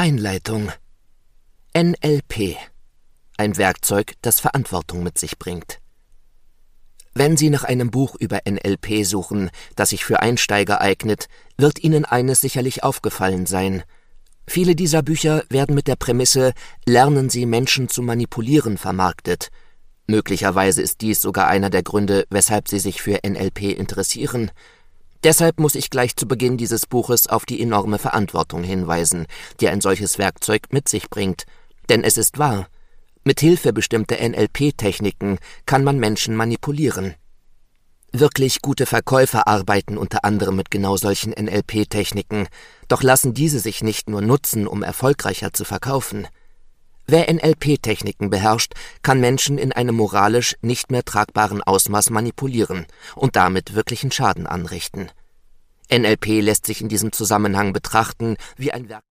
Einleitung. NLP. Ein Werkzeug, das Verantwortung mit sich bringt. Wenn Sie nach einem Buch über NLP suchen, das sich für Einsteiger eignet, wird Ihnen eines sicherlich aufgefallen sein. Viele dieser Bücher werden mit der Prämisse »Lernen Sie Menschen zu manipulieren« vermarktet. Möglicherweise ist dies sogar einer der Gründe, weshalb Sie sich für NLP interessieren. Deshalb muss ich gleich zu Beginn dieses Buches auf die enorme Verantwortung hinweisen, die ein solches Werkzeug mit sich bringt. Denn es ist wahr, mit Hilfe bestimmter NLP-Techniken kann man Menschen manipulieren. Wirklich gute Verkäufer arbeiten unter anderem mit genau solchen NLP-Techniken, doch lassen diese sich nicht nur nutzen, um erfolgreicher zu verkaufen. Wer NLP-Techniken beherrscht, kann Menschen in einem moralisch nicht mehr tragbaren Ausmaß manipulieren und damit wirklichen Schaden anrichten. NLP lässt sich in diesem Zusammenhang betrachten wie ein Werkzeug.